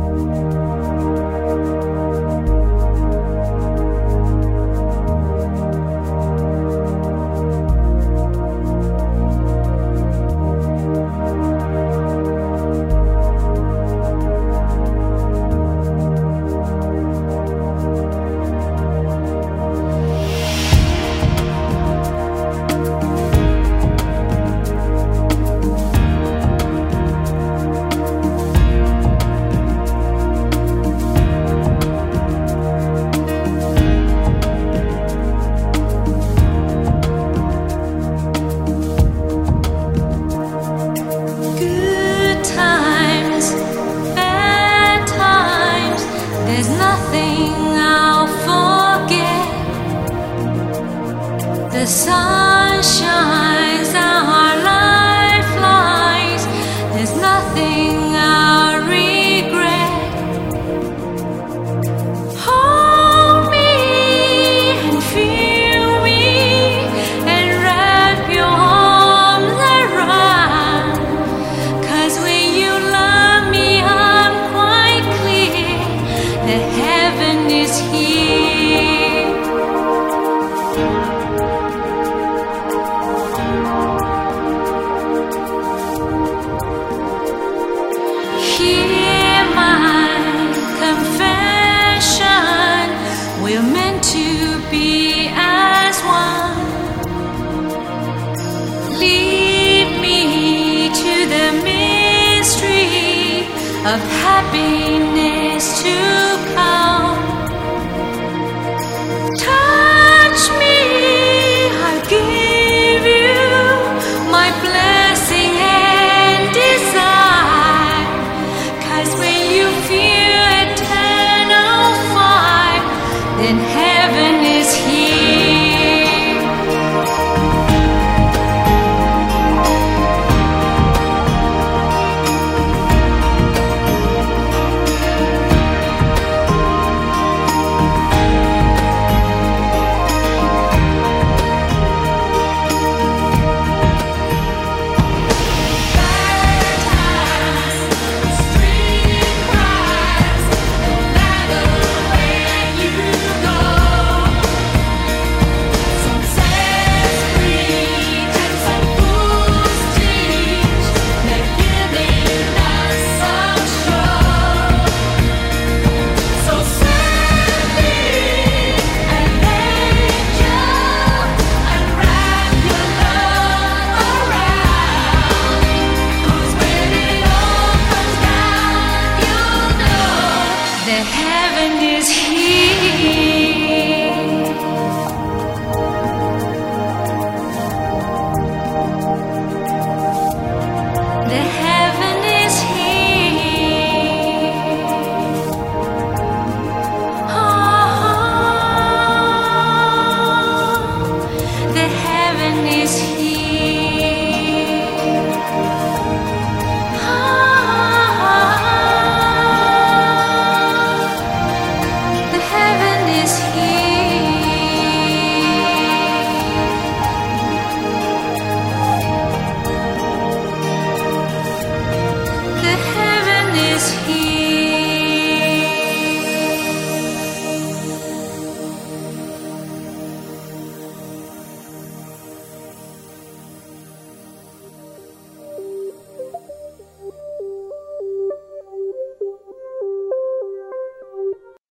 The sun shines, our life lies. There's nothing I'll regret. Hold me and feel me and wrap your arms around. 'Cause when you love me, I'm quite clear that heaven is here. Hear my confession, we're meant to be as one. Lead me to the mystery of happiness to come.